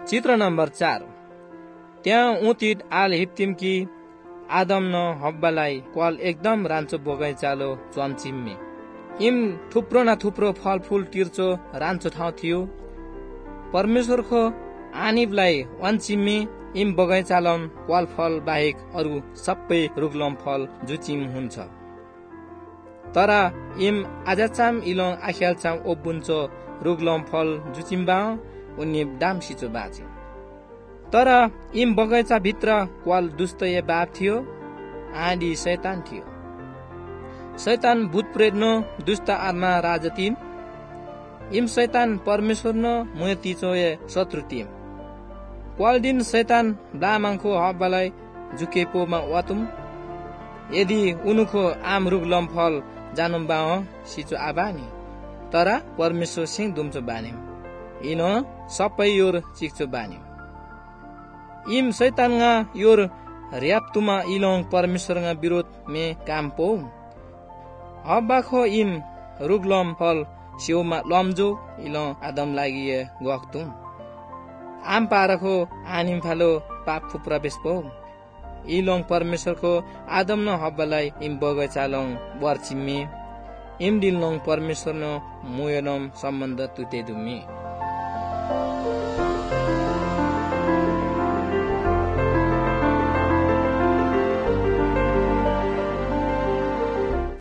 चित्र नम्बर 4। त्यहाँ उतित आल हिप्तिम कि आदम न हब्बालाई क्वाल एकदम रान्छो बगैँचालो च्वामचिम्मे। इम थुप्रो न थुप्रो फलफूल तिर्चो रान्छो ठाउँ थियो। परमेश्वरको आनिबलाई वान्चिम्मे इम बगैँचालम क्वाल फल बाहेक अरू सबै रुगलम फल जुचिम हुन्छ। तर इम आजाचाम इलङ आख्यालचाम ओबुन्चो रुगलम फल जुचिम्बा उनी दाम सिचो बाँचे। तर इम बगैँचा भित्र क्वाल दुष्टय बाप थियो, आदि शैतान थियो। शैतान भूत प्रेत न दुष्ट आत्मा राजतिम। इम शैतान परमेश्वर न मुयतिचोए शत्रु तिम। क्वाल दिन शैतान ब्लामाङको हब्बालाई जुकेपोमा वातुम। यदि उनुको आम रुगलम फल जानुम बाह सिचो आबानी, तर परमेश्वर सिंह दुम्चो बानिम। इन सबै योर चिक्चो बानिम। इम शैतानगा योर र्याप्तुमा इलोङ परमेश्वरगा विरोध मे काम पो। हब्बाखो इम रुगलम फल सिउमा लम्जो इलोङ आदम लागि गक्तुम। आम पारको आनिम फालो पापको प्रवेश पो। इलोङ परमेश्वरको आदम न हब्बालाई इम बगैँचालोङ बर्चिम्मे। इम दिललोङ परमेश्वर न मुयनम सम्बन्ध तुते दुम्मे।